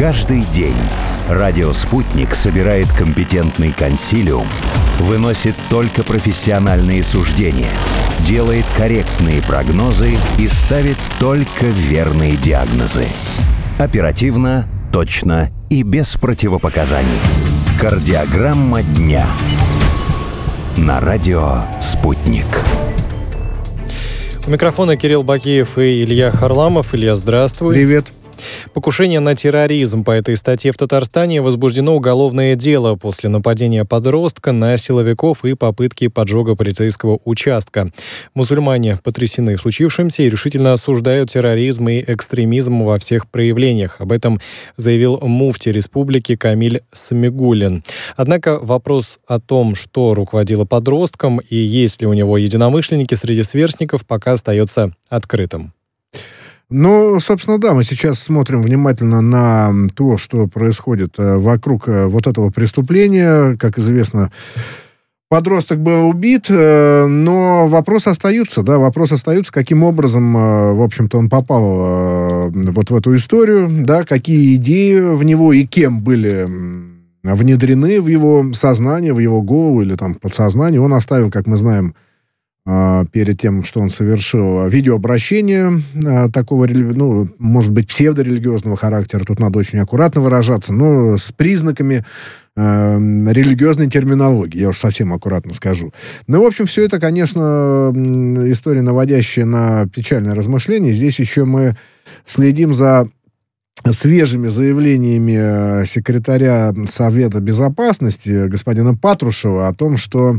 Каждый день радио «Спутник» собирает компетентный консилиум, выносит только профессиональные суждения, делает корректные прогнозы и ставит только верные диагнозы. Оперативно, точно и без противопоказаний. Кардиограмма дня. На радио «Спутник». У микрофона Кирилл Бакиев и Илья Харламов. Илья, здравствуй. Привет. Покушение на терроризм. По этой статье в Татарстане возбуждено уголовное дело после нападения подростка на силовиков и попытки поджога полицейского участка. Мусульмане потрясены случившимся и решительно осуждают терроризм и экстремизм во всех проявлениях. Об этом заявил муфти республики Камиль Самигуллин. Однако вопрос о том, что руководило подростком и есть ли у него единомышленники среди сверстников, пока остается открытым. Ну, собственно, да, мы сейчас смотрим внимательно на то, что происходит вокруг вот этого преступления. Как известно, подросток был убит, но вопрос остается, каким образом, в общем-то, он попал вот в эту историю, да, какие идеи в него и кем были внедрены в его сознание, в его голову или там подсознание. Он оставил, как мы знаем, перед тем, что он совершил, видеообращение такого, ну, может быть, псевдорелигиозного характера, тут надо очень аккуратно выражаться, но с признаками религиозной терминологии, я уж совсем аккуратно скажу. Ну, в общем, все это, конечно, история, наводящая на печальное размышление. Здесь еще мы следим за свежими заявлениями секретаря Совета Безопасности господина Патрушева о том, что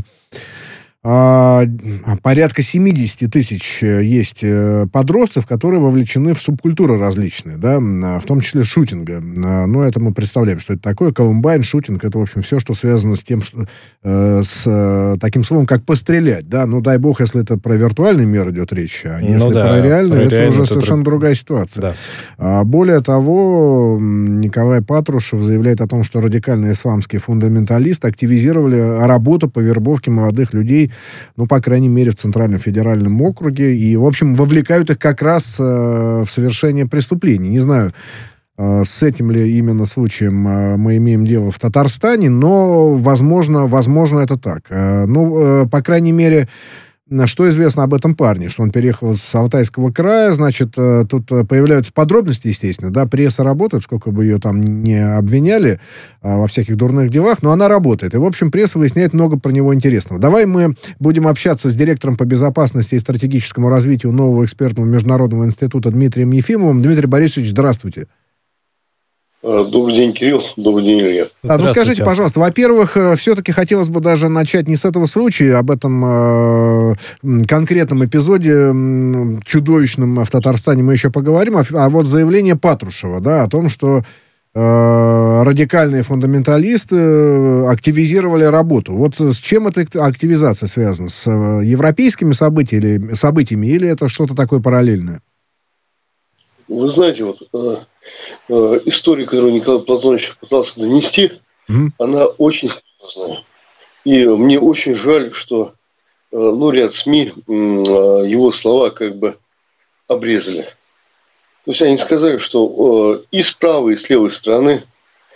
порядка 70 тысяч есть подростков, которые вовлечены в субкультуры различные, да, в том числе шутинга. Но это мы представляем, что это такое. Колумбайн, шутинг, это, в общем, все, что связано с тем, что с таким словом, как пострелять, да. Ну, дай бог, если это про виртуальный мир идет речь, а если про реальный, это уже совершенно другая ситуация. Да. Более того, Николай Патрушев заявляет о том, что радикальные исламские фундаменталисты активизировали работу по вербовке молодых людей, ну, по крайней мере, в Центральном федеральном округе, и, в общем, вовлекают их как раз в совершение преступлений. Не знаю, с этим ли именно случаем мы имеем дело в Татарстане, но, возможно, это так. Ну, по крайней мере, что известно об этом парне? Что он переехал из Алтайского края, значит, тут появляются подробности, естественно, да, пресса работает, сколько бы ее там не обвиняли во всяких дурных делах, но она работает. И, в общем, пресса выясняет много про него интересного. Давай мы будем общаться с директором по безопасности и стратегическому развитию нового экспертного международного института Дмитрием Ефимовым. Дмитрий Борисович, здравствуйте. Добрый день, Кирилл. Добрый день, Илья. Ну, скажите, пожалуйста, во-первых, все-таки хотелось бы даже начать не с этого случая, об этом конкретном эпизоде чудовищном в Татарстане мы еще поговорим, а вот заявление Патрушева, да, о том, что радикальные фундаменталисты активизировали работу. Вот с чем эта активизация связана? С европейскими событиями или это что-то такое параллельное? Вы знаете, вот история, которую Николай Платонович пытался донести, она очень серьезная. И мне очень жаль, что ряд СМИ его слова как бы обрезали. То есть они сказали, что и с правой, и с левой стороны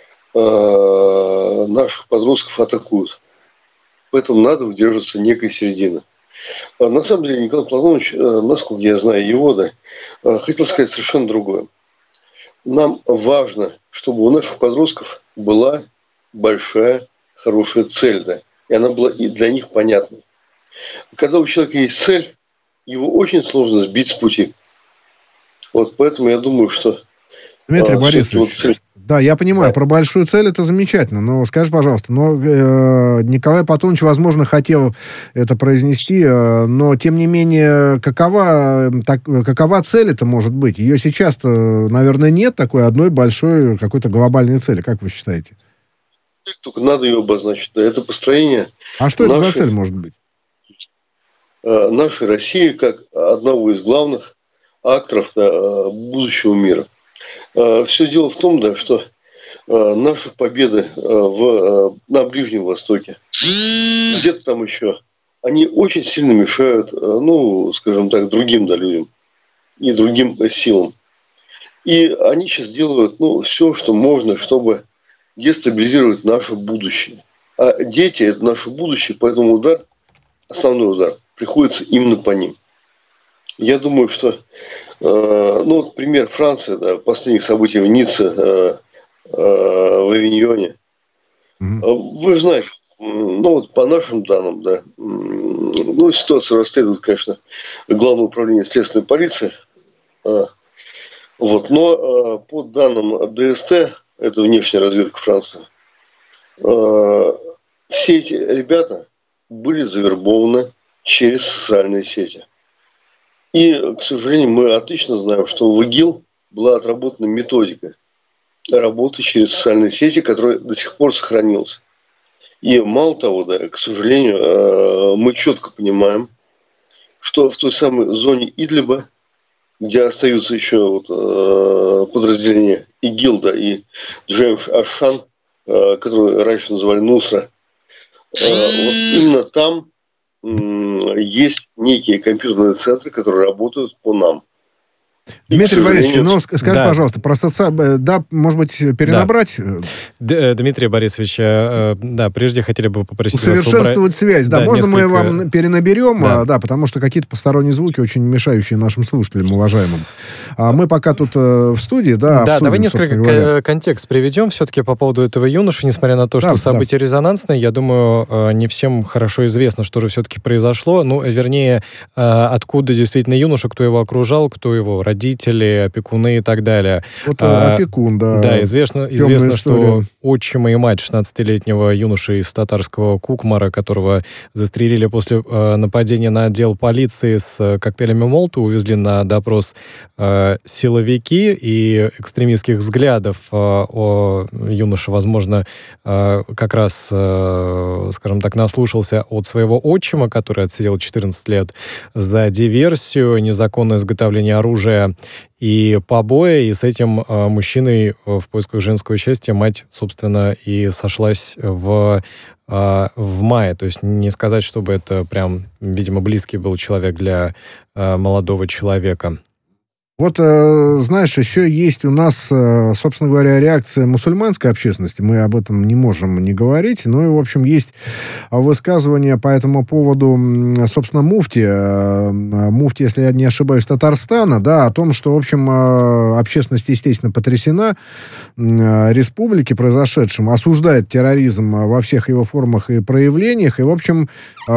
наших подростков атакуют. Поэтому надо выдерживаться некой середины. На самом деле Николай Платонович, насколько я знаю его, да, хотел сказать совершенно другое. Нам важно, чтобы у наших подростков была большая, хорошая цель, да, и она была и для них понятной. Когда у человека есть цель, его очень сложно сбить с пути. Вот поэтому я думаю, что... Дмитрий Борисович, да, я понимаю, про большую цель это замечательно, но скажи, пожалуйста, Николай Платонович, возможно, хотел это произнести, но, тем не менее, какова цель это может быть? Ее сейчас-то, наверное, нет такой одной большой какой-то глобальной цели, как вы считаете? Только надо ее обозначить, да, это построение... А что это за цель может быть? Нашей России как одного из главных акторов будущего мира. Все дело в том, да, что наши победы на Ближнем Востоке, где-то там еще, они очень сильно мешают, скажем так, другим людям и другим силам. И они сейчас делают все, что можно, чтобы дестабилизировать наше будущее. А дети – это наше будущее, поэтому основной удар приходится именно по ним. Я думаю, что, пример Франции, последних событий в Ницце, в Авиньоне. Вы же знаете, по нашим данным, ситуацию расследует, конечно, Главное управление следственной полиции. Но по данным ДСТ, это внешняя разведка Франции, все эти ребята были завербованы через социальные сети. И, к сожалению, мы отлично знаем, что в ИГИЛ была отработана методика работы через социальные сети, которая до сих пор сохранилась. И мало того, к сожалению, мы четко понимаем, что в той самой зоне Идлиба, где остаются еще подразделения ИГИЛ и Джеймс Ашан, которые раньше называли Нусра, именно там есть некие компьютерные центры, которые работают по нам. Дмитрий Борисович, скажи, пожалуйста, про может быть, перенабрать? Дмитрий Борисович, прежде хотели бы попросить усовершенствовать связь. Можно мы вам перенаберем, потому что какие-то посторонние звуки, очень мешающие нашим слушателям, уважаемым. Мы пока тут в студии, обсудим, давай несколько контекст приведем все-таки по поводу этого юноши, несмотря на то, что события резонансные, я думаю, не всем хорошо известно, что же все-таки произошло, вернее, откуда действительно юноша, кто его окружал, кто его родители, опекуны и так далее. Опекун, Да, известно, что отчима и мать 16-летнего юноши из татарского Кукмара, которого застрелили после нападения на отдел полиции с коктейлями Молотова, увезли на допрос силовики, и экстремистских взглядов юноша, возможно, как раз, скажем так, наслушался от своего отчима, который отсидел 14 лет за диверсию, незаконное изготовление оружия и побои, и с этим мужчиной в поисках женского счастья мать, собственно, и сошлась в мае. То есть не сказать, чтобы это прям, видимо, близкий был человек для молодого человека. Знаешь, еще есть у нас, собственно говоря, реакция мусульманской общественности. Мы об этом не можем не говорить. Ну и, в общем, есть высказывания по этому поводу, собственно, муфти, если я не ошибаюсь, Татарстана, о том, что, в общем, общественность, естественно, потрясена республике произошедшим, осуждает терроризм во всех его формах и проявлениях, и, в общем,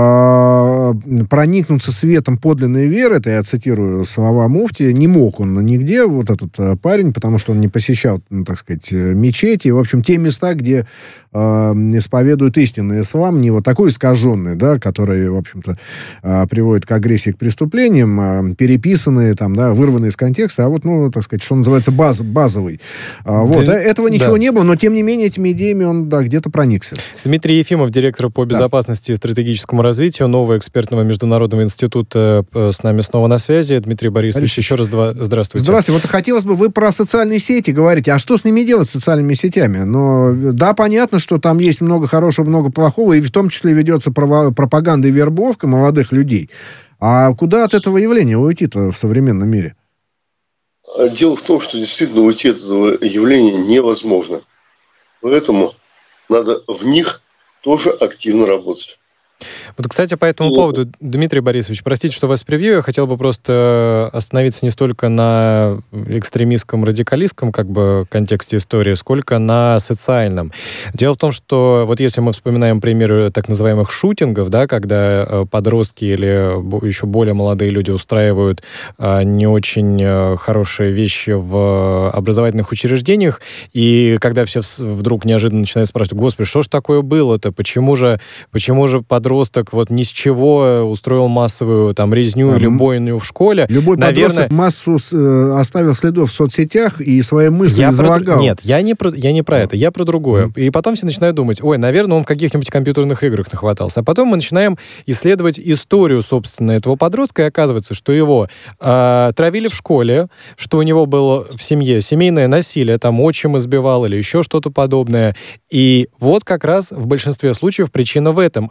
проникнуться светом подлинной веры, это я цитирую слова муфти, не мог он нигде, этот парень, потому что он не посещал, так сказать, мечети, в общем, те места, где исповедуют истинный ислам, не такой искаженный, который, в общем-то, приводит к агрессии, к преступлениям, переписанные, вырванные из контекста, так сказать, что называется, базовый. Этого ничего не было, но, тем не менее, этими идеями он, где-то проникся. Дмитрий Ефимов, директор по безопасности и стратегическому развитию Нового экспертного международного института, с нами снова на связи. Дмитрий Борисович, еще раз здравствуйте. Здравствуйте. Хотелось бы, вы про социальные сети говорите, а что с ними делать, с социальными сетями? Понятно, что там есть много хорошего, много плохого, и в том числе ведется пропаганда и вербовка молодых людей. А куда от этого явления уйти-то в современном мире? Дело в том, что действительно уйти от этого явления невозможно. Поэтому надо в них тоже активно работать. Кстати, по этому поводу, Дмитрий Борисович, простите, что вас превью, я хотел бы просто остановиться не столько на экстремистском, радикалистском контексте истории, сколько на социальном. Дело в том, что если мы вспоминаем примеры так называемых шутингов, когда подростки или еще более молодые люди устраивают не очень хорошие вещи в образовательных учреждениях, и когда все вдруг неожиданно начинают спрашивать: господи, что ж такое было-то, почему же подросток ни с чего устроил массовую резню или бойню в школе. Любой подросток массу оставил следов в соцсетях и свои мысли излагал. Нет, я не про это, я про другое. И потом все начинают думать: наверное, он в каких-нибудь компьютерных играх нахватался. А потом мы начинаем исследовать историю, собственно, этого подростка, и оказывается, что его травили в школе, что у него было в семье семейное насилие, отчим избивал или еще что-то подобное. И как раз в большинстве случаев причина в этом, а не в каких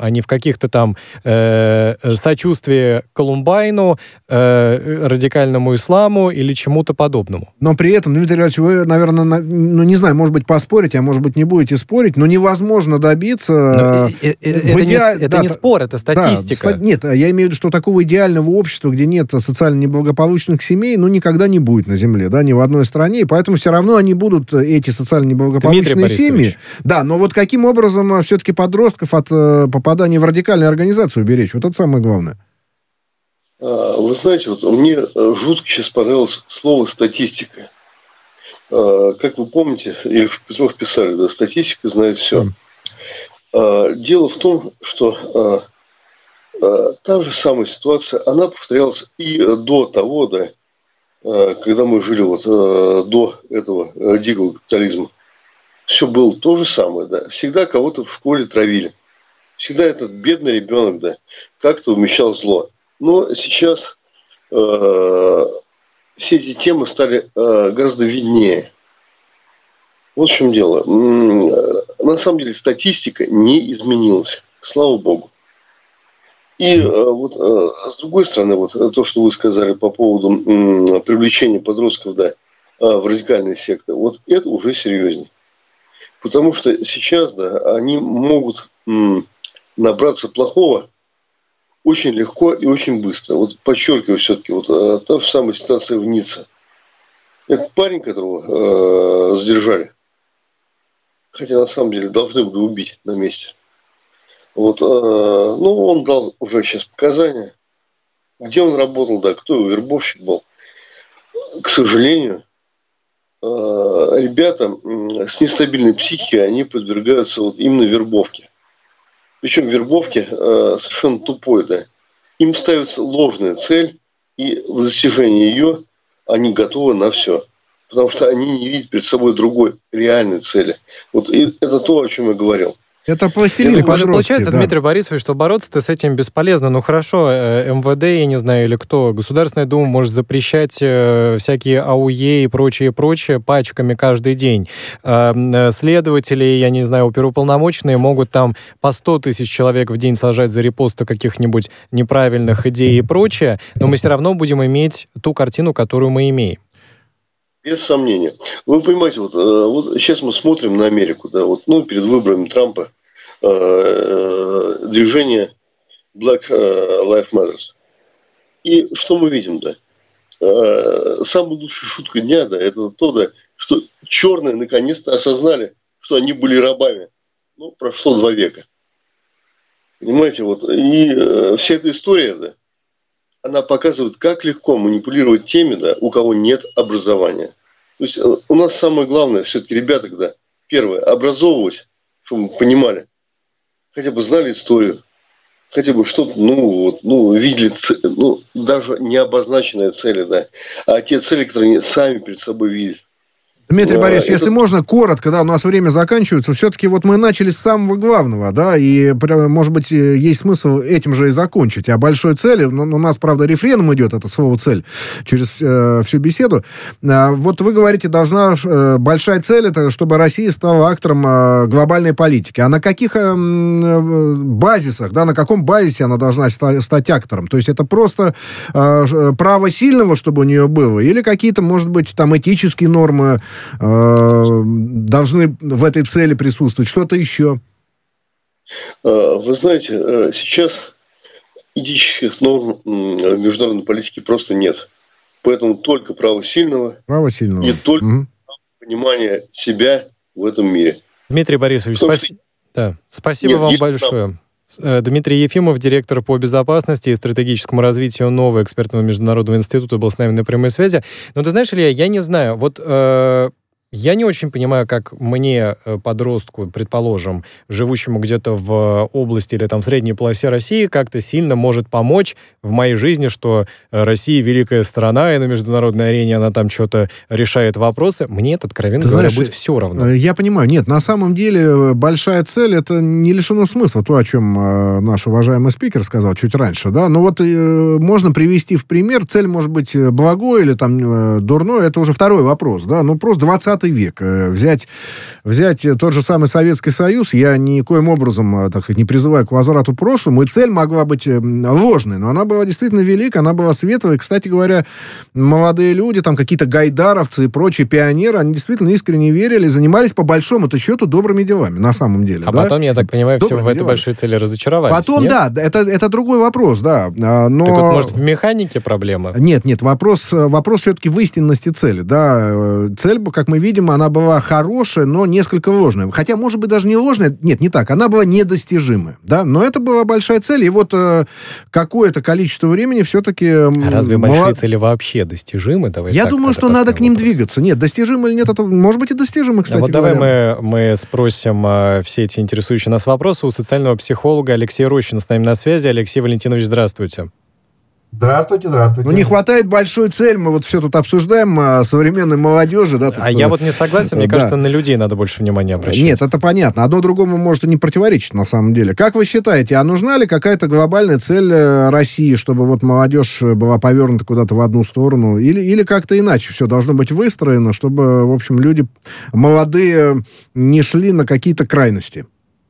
каких-то там сочувствия Колумбайну, радикальному исламу или чему-то подобному. Но при этом, Дмитрий Иванович, вы, наверное, не знаю, может быть, поспорите, а может быть, не будете спорить, но невозможно добиться... Это не спор, это статистика. Нет, я имею в виду, что такого идеального общества, где нет социально неблагополучных семей, никогда не будет на Земле, да, ни в одной стране, и поэтому все равно они будут, эти социально неблагополучные семьи. Да, но вот каким образом все-таки подростков от попадания в радикальную организацию уберечь? Вот это самое главное. Вы знаете, вот мне жутко сейчас понравилось слово «статистика». Как вы помните, или в Петров писали, да, статистика знает все. Дело в том, что та же самая ситуация, она повторялась и до того, да, когда мы жили до этого дикого капитализма. Все было то же самое, да. Всегда кого-то в школе травили. Всегда этот бедный ребенок, да, как-то умещал зло. Но сейчас все эти темы стали гораздо виднее. Вот в чем дело. На самом деле статистика не изменилась. Слава Богу. И с другой стороны, то, что вы сказали по поводу привлечения подростков, да, в радикальные секты, это уже серьезнее. Потому что сейчас, да, они могут набраться плохого очень легко и очень быстро. Подчеркиваю все-таки, та же самая ситуация в Ницце. Это парень, которого задержали. Хотя на самом деле должны были убить на месте. Он дал уже сейчас показания. Где он работал, да, кто его вербовщик был. К сожалению, ребята с нестабильной психикой, они подвергаются именно вербовке. Причем вербовке совершенно тупой, да. Им ставится ложная цель, и в достижении ее они готовы на все. Потому что они не видят перед собой другой реальной цели. И это то, о чем я говорил. Это пластилин подростки. Получается, да. Дмитрий Борисович, что бороться-то с этим бесполезно. Хорошо, МВД, я не знаю, или кто, Государственная Дума может запрещать всякие АУЕ и прочее пачками каждый день. Следователи, я не знаю, оперуполномоченные могут там по 100 тысяч человек в день сажать за репосты каких-нибудь неправильных идей и прочее, но мы все равно будем иметь ту картину, которую мы имеем. Без сомнения. Вы понимаете, сейчас мы смотрим на Америку, да, перед выборами Трампа движение Black Lives Matter. И что мы видим, да? Самая лучшая шутка дня, да, это то, да, что черные наконец-то осознали, что они были рабами. Прошло 2 века. Понимаете, и вся эта история, да, она показывает, как легко манипулировать теми, да, у кого нет образования. То есть у нас самое главное, все-таки, ребята, да, первое, образовывать, чтобы мы понимали, хотя бы знали историю, хотя бы что-то, видели, даже не обозначенные цели, да, а те цели, которые они сами перед собой видят. Дмитрий Борисович, если можно, коротко, да, у нас время заканчивается, все-таки мы начали с самого главного, да, и, может быть, есть смысл этим же и закончить. А большой цели, у нас, правда, рефреном идет это слово «цель» через всю беседу. Вы говорите, большая цель, это чтобы Россия стала актором глобальной политики. А на каких базисах, да, на каком базисе она должна стать актором? То есть это просто право сильного, чтобы у нее было, или какие-то, может быть, там этические нормы должны в этой цели присутствовать? Что-то еще? Вы знаете, сейчас этических норм в международной политике просто нет. Поэтому только право сильного. И только понимание себя в этом мире. Дмитрий Борисович, спасибо вам большое. Дмитрий Ефимов, директор по безопасности и стратегическому развитию нового экспертного международного института, был с нами на прямой связи. Но ты знаешь, Илья, я не знаю, я не очень понимаю, как мне, подростку, предположим, живущему где-то в области или там в средней полосе России, как-то сильно может помочь в моей жизни, что Россия великая страна, и на международной арене она там что-то решает вопросы. Мне это, откровенно говоря, будет все равно. Я понимаю. Нет, на самом деле большая цель — это не лишено смысла. То, о чем наш уважаемый спикер сказал чуть раньше, да. Но можно привести в пример. Цель может быть благой или там дурной. Это уже второй вопрос, да. Просто 20 20 век. Взять тот же самый Советский Союз, я никоим образом, так сказать, не призываю к возврату к прошлому, и цель могла быть ложной, но она была действительно велика, она была светлой. Кстати говоря, молодые люди, там какие-то гайдаровцы и прочие пионеры, они действительно искренне верили, занимались по большому-то счету добрыми делами, на самом деле. А потом, я так понимаю, все в этой большой цели разочаровались. Потом, нет? Да, это другой вопрос, да. Но... Так вот, может, в механике проблема? Нет, вопрос все-таки в истинности цели, да. Цель, как мы видим, она была хорошая, но несколько ложная. Хотя, может быть, даже не ложная, нет, не так, она была недостижимая, да, но это была большая цель, и вот какое-то количество времени все-таки... А разве большие цели вообще достижимы? Я думаю, что надо к ним двигаться. Нет, достижимы или нет, это может быть и достижимы, кстати говоря. Давай мы спросим все эти интересующие нас вопросы у социального психолога Алексея Рощина с нами на связи. Алексей Валентинович, здравствуйте. Здравствуйте. Ну, не хватает большой цели, мы вот все тут обсуждаем современной молодежи. Да, тут, я вот не согласен, мне кажется, на людей надо больше внимания обращать. Нет, это понятно. Одно другому может и не противоречить, на самом деле. Как вы считаете, а нужна ли какая-то глобальная цель России, чтобы вот молодежь была повернута куда-то в одну сторону? Или как-то иначе все должно быть выстроено, чтобы, в общем, люди молодые не шли на какие-то крайности?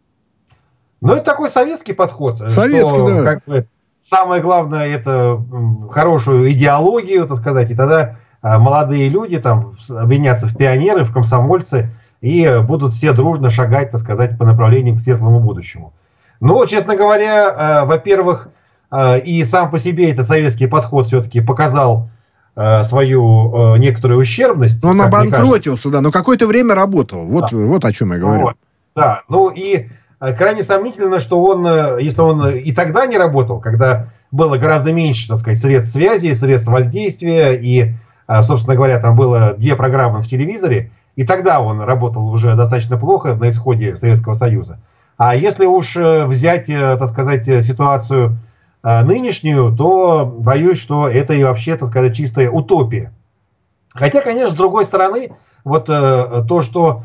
Ну, это такой советский подход. Советский, что, да. Как бы, самое главное, это хорошую идеологию, так сказать, и тогда молодые люди там объединятся в пионеры, в комсомольцы, и будут все дружно шагать, так сказать, по направлению к светлому будущему. Но, честно говоря, во-первых, и сам по себе этот советский подход все-таки показал свою некоторую ущербность. Он обанкротился, да, но какое-то время работал. Вот о чем я говорю. Вот, да, ну и... Крайне сомнительно, что он, если он и тогда не работал, когда было гораздо меньше, так сказать, средств связи, средств воздействия, и, собственно говоря, там было 2 программы в телевизоре, и тогда он работал уже достаточно плохо на исходе Советского Союза. А если уж взять, так сказать, ситуацию нынешнюю, то боюсь, что это и вообще, так сказать, чистая утопия. Хотя, конечно, с другой стороны, вот то, что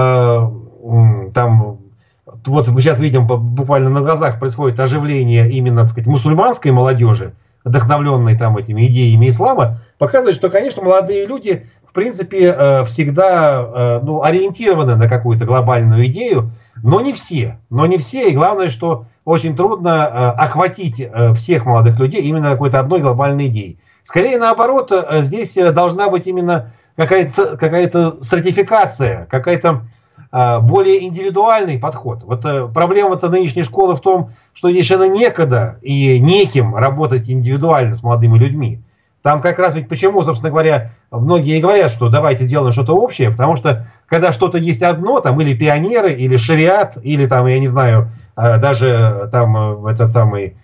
там... Вот мы сейчас видим, буквально на глазах происходит оживление именно, так сказать, мусульманской молодежи, вдохновленной там этими идеями ислама, показывает, что, конечно, молодые люди, в принципе, всегда ориентированы на какую-то глобальную идею, но не все. И главное, что очень трудно охватить всех молодых людей именно какой-то одной глобальной идеей. Скорее наоборот, здесь должна быть именно какая-то стратификация, какая-то более индивидуальный подход. Вот проблема-то нынешней школы в том, что ей совершенно некогда и неким работать индивидуально с молодыми людьми. Там как раз ведь почему, собственно говоря, многие говорят, что давайте сделаем что-то общее, потому что когда что-то есть одно, там или пионеры, или шариат, или там, я не знаю, даже там этот самый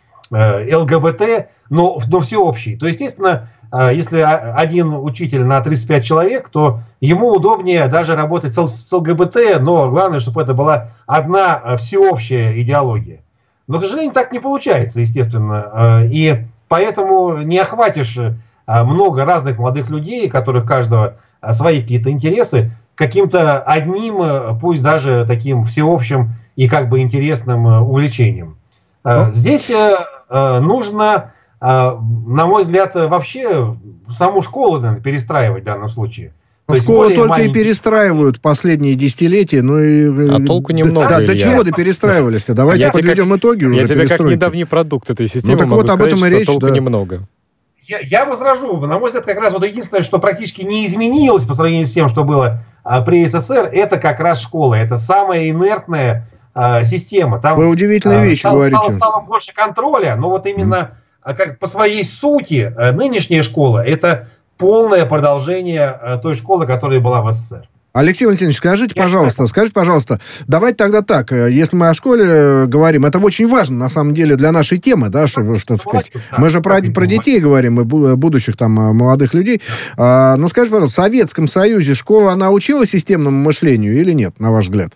ЛГБТ, но всеобщий, то, естественно, если один учитель на 35 человек, то ему удобнее даже работать с ЛГБТ, но главное, чтобы это была одна всеобщая идеология. Но, к сожалению, так не получается, естественно. И поэтому не охватишь много разных молодых людей, у которых каждого свои какие-то интересы, каким-то одним, пусть даже таким всеобщим и как бы интересным увлечением. Здесь нужно... на мой взгляд, вообще саму школу, наверное, перестраивать в данном случае. Школу только и перестраивают последние десятилетия, ну и... А толку немного, Да, до чего доперестраивались-то? Давайте подведем итоги уже. Я тебе как недавний продукт этой системы так могу вот, об сказать, этом и что речь, толку да. немного. Я возражу. На мой взгляд, как раз вот единственное, что практически не изменилось по сравнению с тем, что было при СССР, это как раз школа. Это самая инертная система. Там вы удивительные вещи говорите. Стало больше контроля, но вот именно... как по своей сути нынешняя школа – это полное продолжение той школы, которая была в СССР. Алексей Валентинович, скажите, пожалуйста, давайте тогда так, если мы о школе говорим, это очень важно, на самом деле, для нашей темы, да, чтобы, что сказать, мы же про детей говорим, и будущих там молодых людей. Но скажите, пожалуйста, в Советском Союзе школа, она учила системному мышлению или нет, на ваш взгляд?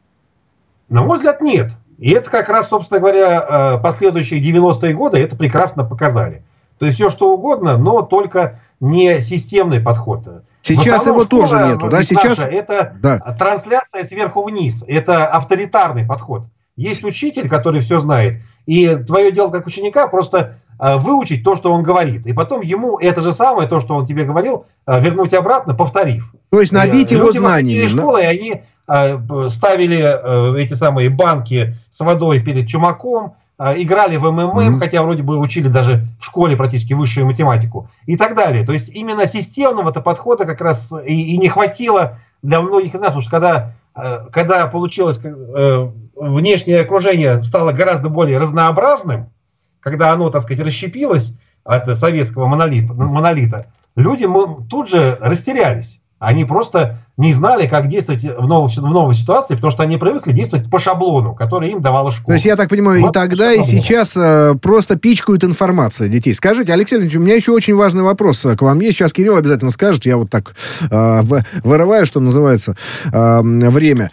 На мой взгляд, нет. И это как раз, собственно говоря, последующие 90-е годы это прекрасно показали. То есть все что угодно, но только не системный подход. Сейчас его тоже нету, да? Сейчас это трансляция сверху вниз, это авторитарный подход. Есть учитель, который все знает, и твое дело как ученика просто выучить то, что он говорит. И потом ему это же самое, то, что он тебе говорил, вернуть обратно, повторив. То есть набить его знаниями. Люди школы, и они ставили эти самые банки с водой перед чумаком, играли в МММ, хотя вроде бы учили даже в школе практически высшую математику и так далее. То есть именно системного-то подхода как раз и не хватило для многих из нас, потому что когда получилось, внешнее окружение стало гораздо более разнообразным, когда оно, так сказать, расщепилось от советского монолита, люди тут же растерялись. Они просто не знали, как действовать в новой ситуации, потому что они привыкли действовать по шаблону, который им давала школа. То есть, я так понимаю, и тогда, и сейчас просто пичкают информацией детей. Скажите, Алексей Леонидович, у меня еще очень важный вопрос к вам есть. Сейчас Кирилл обязательно скажет. Я вот так вырываю, что называется, время.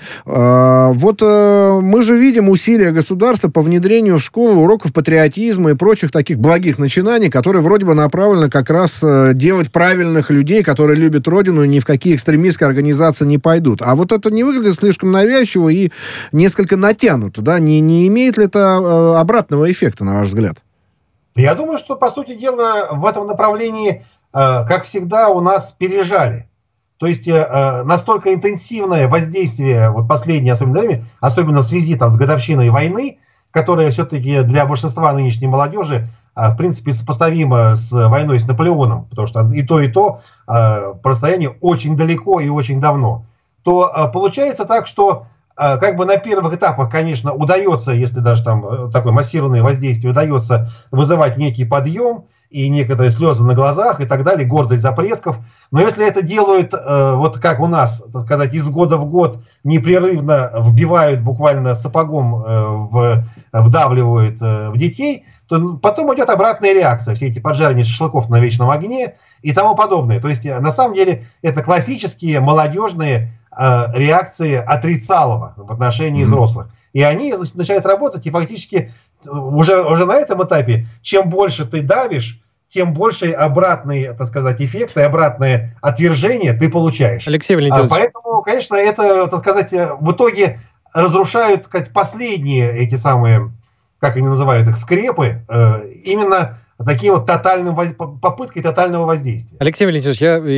Мы же видим усилия государства по внедрению в школу уроков патриотизма и прочих таких благих начинаний, которые вроде бы направлены как раз делать правильных людей, которые любят Родину и ни в какие экстремистские организации не пойдут. А вот это не выглядит слишком навязчиво и несколько натянуто, да? Не имеет ли это обратного эффекта, на ваш взгляд? Я думаю, что, по сути дела, в этом направлении, как всегда, у нас пережали. То есть настолько интенсивное воздействие, вот последнее особенно время, особенно в связи с годовщиной войны, которая все-таки для большинства нынешней молодежи в принципе, сопоставимо с войной с Наполеоном, потому что и то расстояние очень далеко и очень давно, то получается так, что как бы на первых этапах, конечно, удается, если даже там такое массированное воздействие удается вызывать некий подъем и некоторые слезы на глазах и так далее, гордость за предков. Но если это делают, вот как у нас, так сказать, из года в год непрерывно вбивают, буквально сапогом вдавливают в детей, то потом идет обратная реакция, все эти поджаривания шашлыков на вечном огне и тому подобное. То есть, на самом деле, это классические молодежные реакции отрицалого в отношении взрослых. И они начинают работать, и фактически уже на этом этапе, чем больше ты давишь, тем больше обратный, так сказать, эффект и обратное отвержение ты получаешь. Алексей Валентинович. Поэтому, конечно, это, так сказать, в итоге разрушают, так сказать, последние эти самые, как они называют их, скрепы, именно такие вот попыткой тотального воздействия. Алексей Валентинович,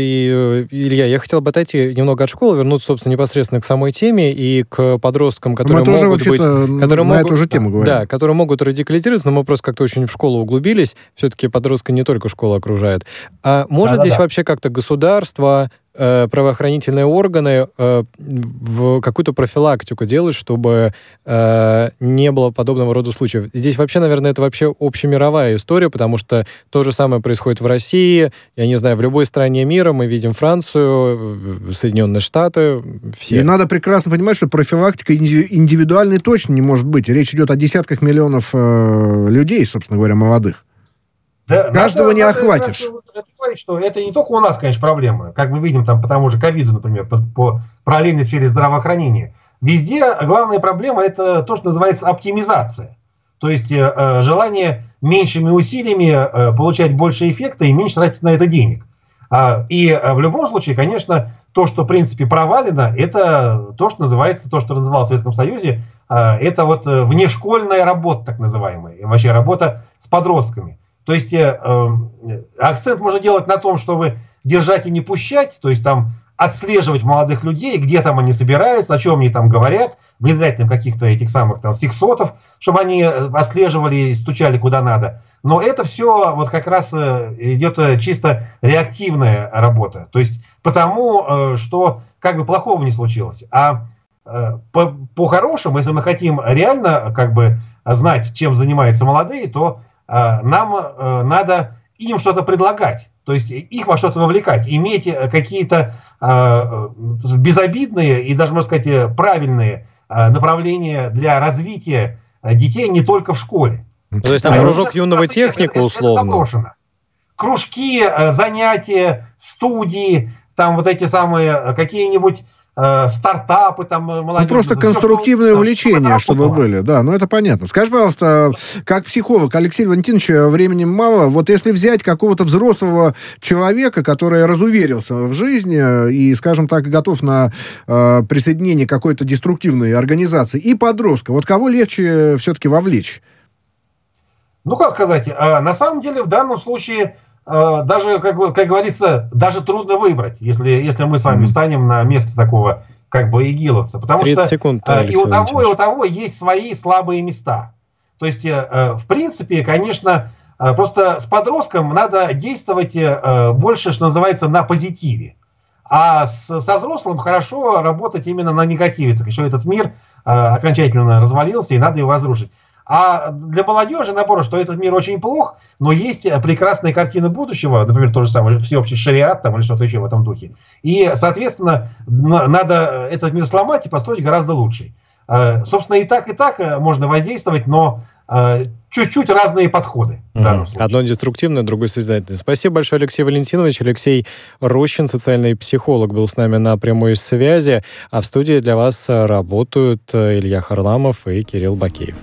Илья, я хотел бы отойти немного от школы, вернуться, собственно, непосредственно к самой теме и к подросткам, которые могут быть... эту же тему говорим. Да, которые могут радикализироваться, но мы просто как-то очень в школу углубились. Все-таки подростка не только школа окружает. А может здесь вообще как-то государство, правоохранительные органы в какую-то профилактику делать, чтобы не было подобного рода случаев? Здесь вообще, наверное, это вообще общемировая история, потому что то же самое происходит в России, я не знаю, в любой стране мира. Мы видим Францию, Соединенные Штаты, все. И надо прекрасно понимать, что профилактика индивидуальной точно не может быть. Речь идет о десятках миллионов людей, собственно говоря, молодых. Да, каждого не охватишь. Что это не только у нас, конечно, проблема. Как мы видим там по тому же ковиду, например, по параллельной сфере здравоохранения. Везде главная проблема – это то, что называется оптимизация. То есть желание меньшими усилиями получать больше эффекта и меньше тратить на это денег. И в любом случае, конечно, то, что в принципе провалено, это то, что называется, то, что называлось в Советском Союзе, это вот внешкольная работа, так называемая, и вообще работа с подростками. То есть акцент можно делать на том, чтобы держать и не пущать, то есть там отслеживать молодых людей, где там они собираются, о чем они там говорят, внедрять там каких-то этих самых там сексотов, чтобы они отслеживали и стучали куда надо. Но это все вот как раз идет чисто реактивная работа. То есть потому, что как бы плохого не случилось. А по-хорошему, если мы хотим реально как бы знать, чем занимаются молодые, то нам надо им что-то предлагать, то есть их во что-то вовлекать, иметь какие-то безобидные и даже, можно сказать, правильные направления для развития детей не только в школе. То есть там кружок юного техника условно. Кружки, занятия, студии, там вот эти самые какие-нибудь стартапы, там, молодежь. Просто конструктивное увлечение, чтобы были. Да, ну это понятно. Скажи, пожалуйста, как психолог, Алексей Валентинович, времени мало, вот если взять какого-то взрослого человека, который разуверился в жизни и, скажем так, готов на присоединение какой-то деструктивной организации, и подростка, вот кого легче все-таки вовлечь? Ну, как сказать, на самом деле в данном случае даже, как говорится, даже трудно выбрать, если мы с вами встанем на место такого как бы игиловца. Потому 30 что секунд, и у того есть свои слабые места. То есть, в принципе, конечно, просто с подростком надо действовать больше, что называется, на позитиве. А со взрослым хорошо работать именно на негативе. Так еще этот мир окончательно развалился, и надо его разрушить. А для молодежи, наоборот, что этот мир очень плох, но есть прекрасные картины будущего, например, то же самое, всеобщий шариат там, или что-то еще в этом духе. И, соответственно, надо этот мир сломать и построить гораздо лучше. Собственно, и так можно воздействовать, но чуть-чуть разные подходы. Одно деструктивное, другое созидательное. Спасибо большое, Алексей Валентинович. Алексей Рощин, социальный психолог, был с нами на прямой связи. А в студии для вас работают Илья Харламов и Кирилл Бакеев.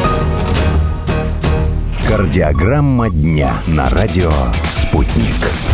Кардиограмма дня на радио «Спутник».